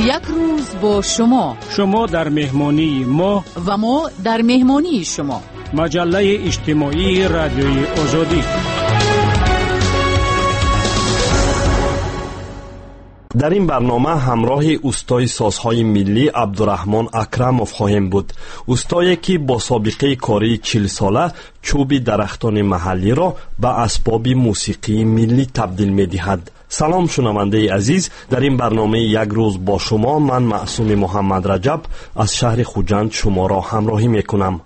یک روز با شما در مهمانی ما و ما در مهمانی شما. مجله اجتماعی رادیوی آزادی. در این برنامه همراه استای سازهای ملی عبدالرحمن اکرموف خواهیم بود. استایی که با سابقه کاری 40 ساله چوب درختان محلی را به اسباب موسیقی ملی تبدیل می دهد. سلام شنونده عزیز، در این برنامه یک روز با شما من معصوم محمد رجب از شهر خوجند شما را همراهی می کنم.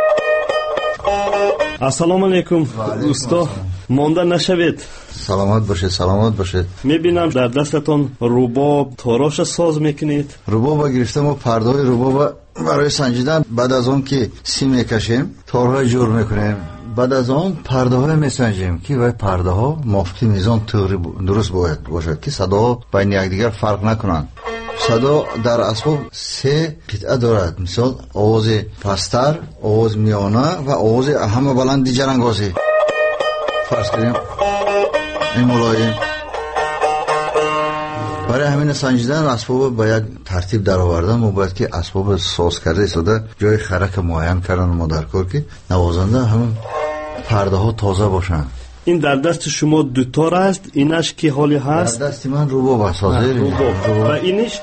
السلام علیکم استا، مانده نشوید. سلامت باشید. میبینم در دستتون رباب تاراش ساز میکنید. رباب گرفتم و پرده های رباب برای سنجیدن، بعد از اون که سی میکشیم تارهای جور میکنیم، بعد از اون پرده های میسنجیم که وای پرده ها موافق میزان درست باید باشد که صدا بین یکدیگر فرق نکنند. صدا در اسباب 3 قطعه دارد، مثال آواز پستر، آواز میانه و آواز همه بلند جرنگازی. فرض کنیم این ملایم. برای همین سنجیدن اسباب با یک ترتیب در آوردن ما باید که اسباب ساز کرده ایستاده جای خرک معین کردن ما در کار که نوازنده همون پرده ها تازه باشن. این در دست شما دوتار است، اینش که حالی هست؟ در دست من رباب است. و اینش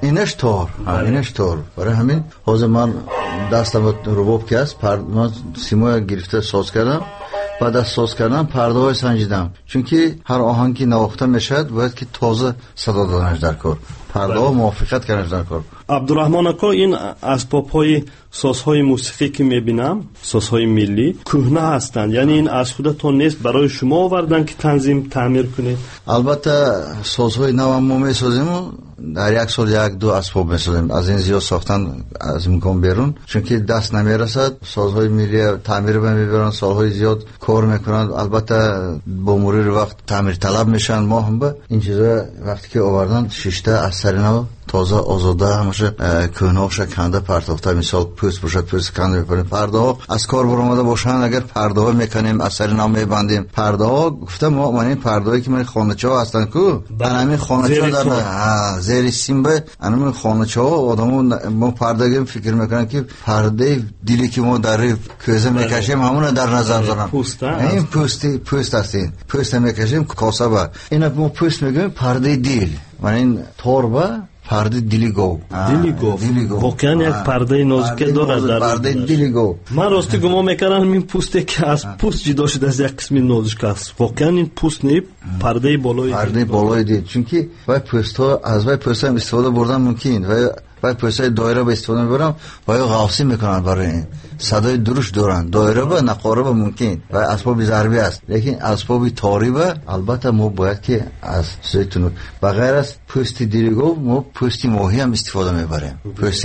تار. برای همین حاضر من دستم رباب که است، من سیمای گرفته ساز کردم. بعد از ساز کردن پرده های سنجیدم، چون که هر آهنگ که نواخته میشد باید که تازه صدا دادنش در کار، پرده ها موافقت کردنش در کار. عبدالرحمن اکا، این اسباب های سازهای موسیقی که میبینم، سازهای ملی کهنه هستند، یعنی این از خودتون نیست، برای شما آوردن که تنظیم تعمیر کنید؟ البته سازهای نو ما میسازیم و در یک سال 1-2 اسباب میسازیم، از این زیاد ساختن از امکان بیرون، چون که دست نمیرسد. سازهای ملی تعمیر میبرن، سالهای زیاد کار میکنند، البته با مرور وقت تعمیر طلب میشن. ما هم به این چیزا وقتی که آوردن 6 از سر نو تازه آزاده همشه کهنه ها کنده پرتافته، مثال پوست باشد پوست کنده میکنیم. پرده ها از کار برآمده باشن، اگر پرده ها میکنیم از سر نو میبندیم. پرده ها گفتم من این پرده هایی که من خانچه ها هستن کو همین خانچه ها در زیر سیمبه همین خانچه ها آدمو ما پرده فکر میکنن که پرده دیلی که ما در کوزه میکشیم همون در نظر دارم. این پوست هستین، پوست میکشیم کاسبه، اینا ما پوست میگیم پرده دیل. من این توربه پرده دیلیگو واقعا یک پرده نازک دارد در پرده دیلیگو. من راستی گمان میکردم این پوسته که از پوست جدا شده از یک قسم نازک است، واقعا این پوست نه، پرده بالای دید. چون که وای پوست ها از وای پوست هم استفاده بردن ممکن، وای پوست های دایره به استفاده میبرم وای غاوسی میکنن، برای این صدای درش دارن. دایره به نقاره به ممکن و اسباب ضربی است، لیکن اسباب تاری به البته ما باید که از زیتون و غیر از پوست دیریگو ما پوست ماهی هم استفاده میبریم.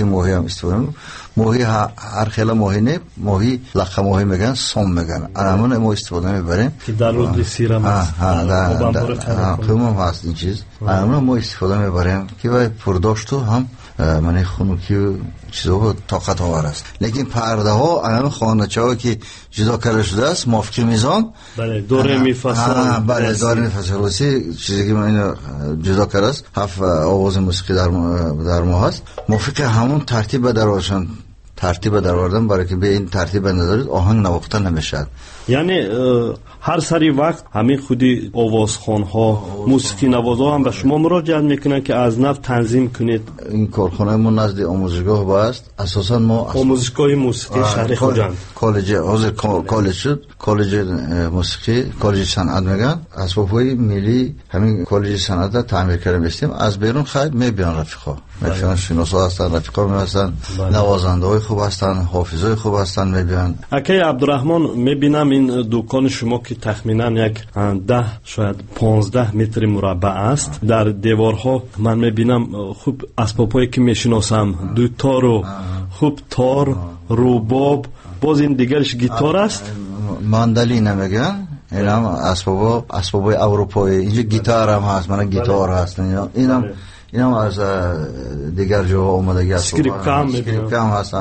ماهی هر خیلی ماهی نه، ماهی لقه ماهی میگن، سوم میگن، همون ما استفاده میبریم که در رود سیرم هست، خیمم هست این چیز، همون ما استفاده میبریم که وای پرداشتو هم من خونوکی و چیزها طاقت آور است. لیکن پرده ها همه خانچه ها که جدا کرده شده است موافق میزان، بله دوره میفصل، بله دوره میفصل چیزی که من جدا کرده است 7 آواز موسیقی در ما هست، موافق همون ترتیب در آوردن برای که به این ترتیب ندارید آهنگ نواخته نمیشد. یعنی هر سری وقت همین خودی آوازخوان ها موسیقی نوازا هم به شما مراجعت میکنن که از نو تنظیم کنید؟ این کارخانه ما نزد آموزشگاه باست، اساسا ما آموزشگاه موسیقی شهر خوجند، کالج شد، کالج موسیقی، کالج صنعت میگن، اسباب‌های ملی همین کالج صنعت تعمیر کردیم استیم. از بیرون خیلی میبینن رفیقا، مثلا شناسا هستن، رفیقا میهستن، نوازنده های خوب هستن، حافظای خوب هستن میبینن. اکی عبدالرحمن، میبینم این دکان شما که تخمینا یک 10 شاید 15 متر مربع است، در دیوارها من میبینم خوب اسبابایی که میشناسم، دوتار و خوب تار، رباب، باز این دیگرش گیتار است، ماندولین میگن. این هم اسبابای اروپایی، اینجا گیتار هم هست، من گیتار هست، اینم از دیگر جاها اومده، اسکریپکام هستن.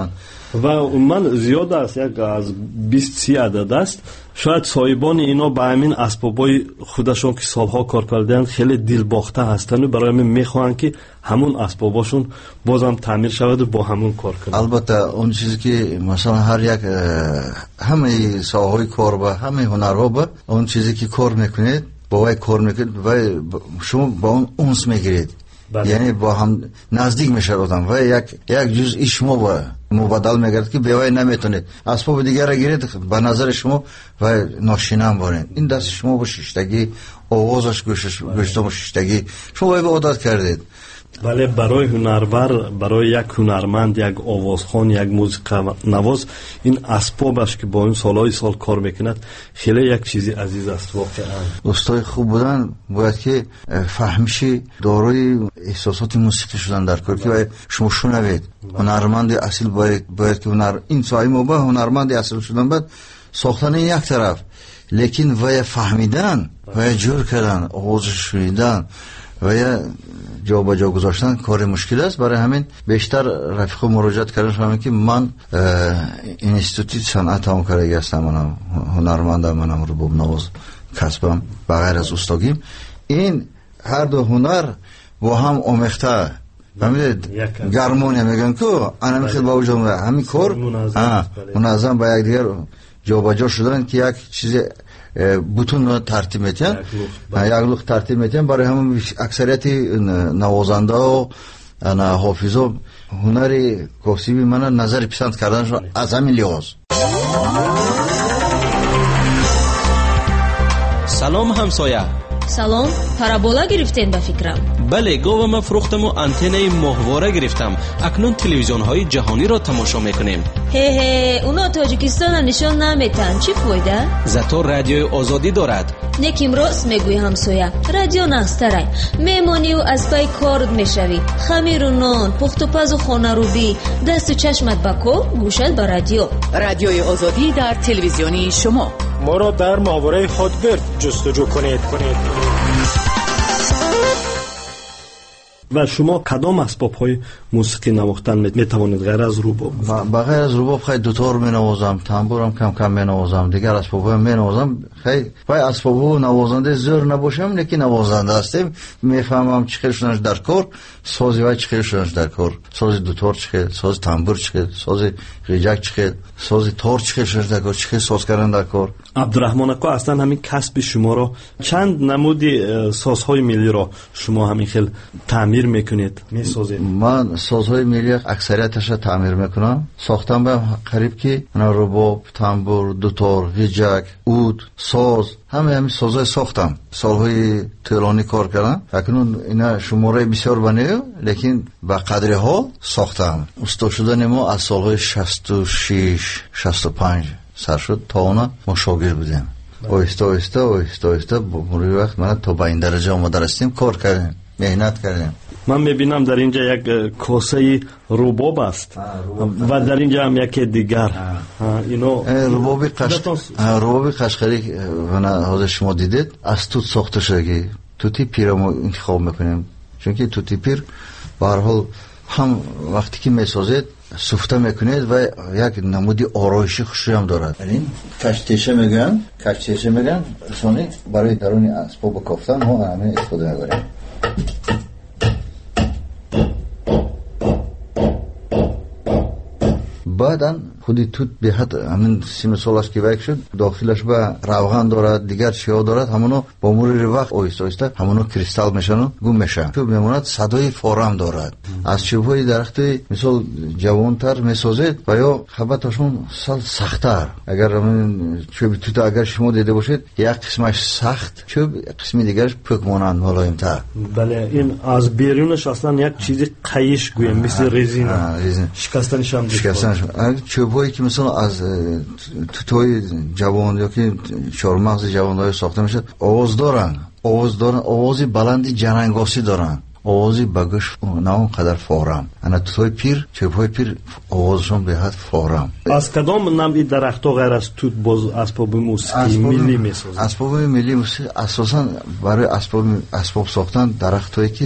و من زیاد است، یک از 20-30 عدد است. شاید صاحبان اینا با همین اسبابای خودشون که سالها کار کردن خیلی دلباخته هستن و برای همین میخوان که همون اسباباشون بازم تعمیر شود و با همون کار کنن. البته اون چیزی که مثلا هر یک همه ساحهای کار و همه هنرها با اون چیزی که کار میکنید با وای کار میکنید و شما با اون اونس میگیرید. یعنی با هم نزدیک میشه آدم و یک جزئی شما با مبادل میگرد که بیوای نمیتونید اسباب دیگر را گیرید به نظر شما و ناشینا بارین. این دست شما با شیشتگی آوازش گوشتم با شیشتگی شما باید عادت کردید. ولی برای هنرور، برای یک هنرمند، یک آوازخوان، یک موسیقی نواز، این اسبابش که با این سالهای سال کار میکند خیلی یک چیزی عزیز است واقعا. استاد خوب بودن باید که فهمشی دارای احساسات موسیقی شدن در کار که شما شنوید. هنرمند اصیل باید که این سایه ما هنرمند اصیل شدن بعد ساختن یک طرف، لیکن وای فهمیدن وای جور کردن آوازش شنیدن و یا جا با جا گذاشتن کار مشکل است. برای همین بیشتر رفیق مراجعت کردن فهمیدم که من اینستیتوت صنعت هم کرده هستم، منم هنرمندم، منم رباب نواز کسبم بغیر از استادیم. این هر دو هنر با هم آمیخته فهمیدید. گرمونی میگن که انا میخواد با وجود همین کار منظم با یک دیگر جا با جا شدن که یک چیز بوتون ترتیب میتن، یک لوح ترتیب میتن. برای همون اکثریت نوازنده و حافظا هنر کوسیبی من نظر پسند کردنشون از همین لحاظ. سلام همسایه. سلام، پارابولا گرفتین با فکرم. بله، گاوم فروختم و آنتنای ماهواره گرفتم. اکنون تلویزیون های جهانی را تماشا میکنیم. هه اونا تاجیکستان نشان نمیتن، چی فایده؟ زاتو رادیوی آزادی دارد. نکیم راست میگوی همسایه، رادیو نسترای میمونی و از پای کارت میشوی، خمیر و نان، پخت و پز و خانه روبی، دست و چشمت با کار، گوشت با رادیو. رادیوی آزادی در تلویزیونی شما. ما را در ماهواره خودگرد جستجو کنید. و شما کدام اسباب‌های موسیقی نواختن میتوانید غیر از رباب؟ بغیر از رباب خیلی دوتار مینوازم، تنبورم کم کم مینوازم، دیگر اسباب‌ها مینوازم. خیلی پای اسباب‌ها نوازنده زور نباشم، لیکن نوازنده هستم، میفهمم چه خیلی شدنش در کار، سازی و چه خیلی شدنش در کار، ساز دوتار چه خیلی، ساز تنبور چه خیلی، ساز غیجک چه خیلی، ساز تار چه خیلی شدنش در کار، چه خیلی ساز کردن در کار. عبدالرحمن اکا اصلا همین کسب شما را چند نمودی سازهای ملی را شما همین خیلی تعمیر میکنید میسازید؟ من سازهای ملی اکثریتش را تعمیر میکنم، ساختم به قریب که رباب، تنبور، دوتار، غیجک، عود، ساز، همین سازهای ساختم. سالهای طولانی کار کردم. اکنون اینا شماره بسیار بنه، لیکن با قدر ها ساختم. استاد شدن ما از سالهای 66 65 سر شد تا اونا ما شاگرد بودیم. آهسته با مرور وقت من تا به این درجه آمده رسیدیم، کار کردیم، مهنت کردیم. من میبینم در اینجا یک کاسه رباب است و در اینجا هم یک دیگر. اینو رباب قشقری حاضر شما دیدید از توت ساخته شده. توتی پیر رو انتخاب میکنیم، چون که توتی پیر به هر حال هم وقتی که میسازید سفته میکنید و یک نمودی آرایشی خوشی هم دارد. این کشتیشه میگن رسانی برای درونی اسباب کافتن ما همه استفاده میکنیم. بعداً خودی توت به حد همین سیم سالش که وک شد داخلش به روغن دارد، دیگر چیا دارد، همونو با مرور وقت آهسته همونو کریستال میشن و گم میشن. چوب میموند صدای فارم دارد. از چوبهای درخت مثال جوانتر میسازید و یا خبرتشون سخت‌تر. اگر همین چوب توت اگر شما دیده باشید یک قسمش سخت، چوب قسمی دیگرش پک مانند ملایم‌تر. بله، این از بیرونش اصلا یک چیزی قیش گویم مثل رزین شکستنش هم چوبایی که مثلا از توتای جوان یا که چهارمغز جوان‌های ساخته میشه آواز دارن، آوازی بلند جنگاسی دارن، آوازی بگوش نه اون قدر فارم. انا توتای پیر، چوب‌های پیر آوازشون به حد فارم. از کدام نوع درخت‌ها غیر از توت باز اسباب موسیقی ملی میسازن؟ اسباب ملی موسیقی اساساً برای اسباب ساختن درختایی که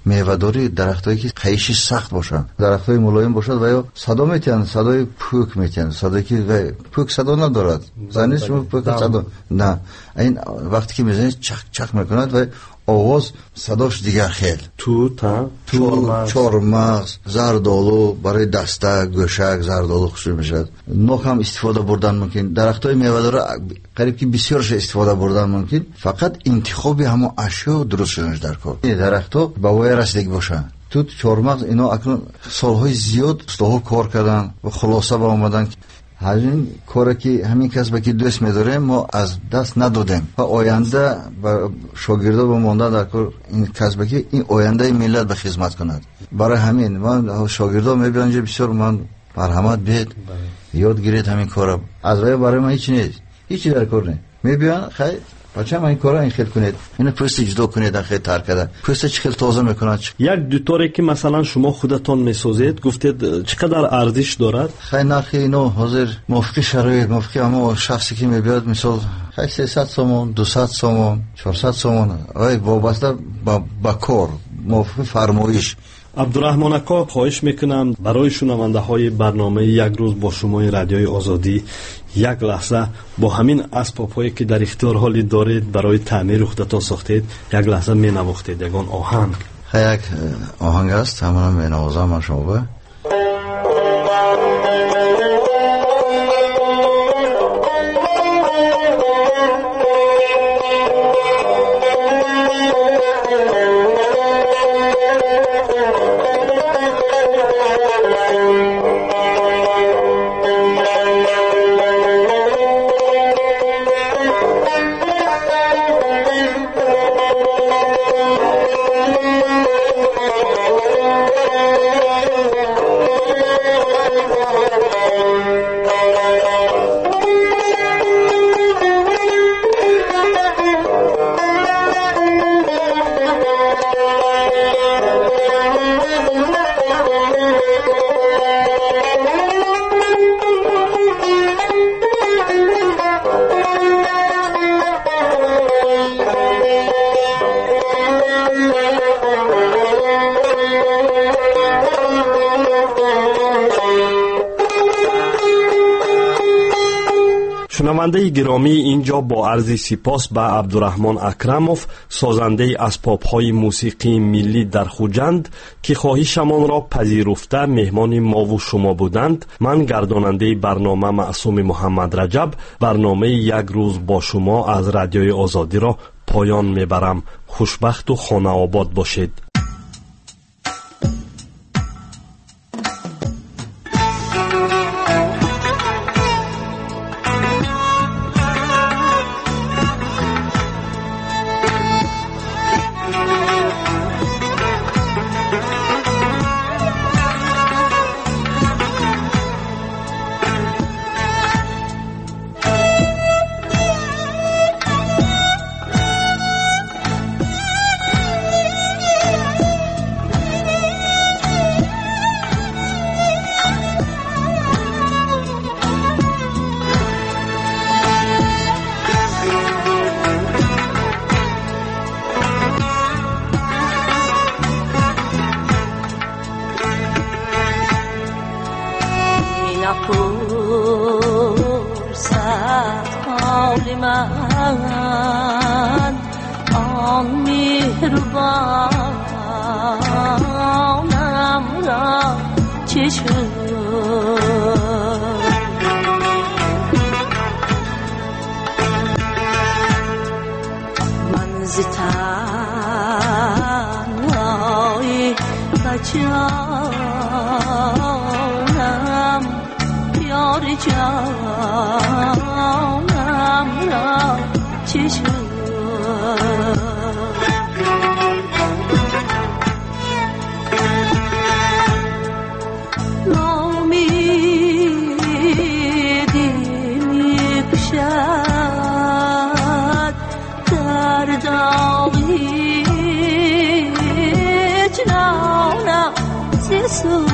میوه‌داری درختایی که قیشی سخت باشن، درختای ملایم باشد و یا صدا میتن، صدای پوک میتن، صدایی که پوک صدا ندارد، زنیش پوک صدا نه، این وقتی که میزنید چک چک میکند و آواز صداش دیگر خیل توت چهارمغز زردآلو برای دسته گوشک زردآلو خوشی میشد. نوک هم استفاده بردن ممکن، درختای میوه‌دار قریب که بسیارش استفاده بردن ممکن، فقط انتخاب همون اشیا درست شدنش در کار. این درختها با وای رسیدگی باشن. توت چهارمغز اینا اکنون سالهای زیاد استاها کار کردن و خلاصه با اومدن. همین کاری که همین کسبی که دوست می‌داریم ما از دست ندادیم و آینده و شاگردا به مانده در کار این کسبی که این آینده ملت به خدمت کند. برای همین من شاگردا می‌بینم بسیار من مرحمت بید یاد گیرید همین کارا از برای من هیچ نیست، هیچی در کار نیست. می‌بینم خیلی بچه من این کارا این خیل کنید، اینو پوست جدا کنید، خیلی تر کرده پوست چه خیلی تازه میکنه. یک دوتاری که مثلا شما خودتون میسازید گفتید چقدر ارزش دارد؟ خیلی نرخ اینو حاضر موافق شرایط موافق اما شخصی که میبیاد مثال خیلی 300 سومون 200 سومون 400 سومون وابسته با کار موافق فرمایش. عبدالرحمن اکا خواهش میکنم برای شنونده های برنامه یک روز با شما رادیوی آزادی یک لحظه با همین اسباب هایی که در اختیار حالی دارید برای تعمیر خودتان ساختید یک لحظه می نواختید یگان آهنگ. یک آهنگ است همون می نوازم من شما با شنونده گرامی، اینجا با عرض سپاس به عبدالرحمن اکرموف سازنده اسباب‌های موسیقی ملی در خوجند که خواهشمان را پذیرفته مهمان ما و شما بودند. من گرداننده برنامه معصوم محمد رجب برنامه یک روز با شما از رادیوی آزادی را پایان میبرم. خوشبخت و خانه آباد باشید. من آن مهربانم را چه شد من ز تنهایی بجانم پیار جانم را چه شد نامیدی میکشد در داغی جنانم ز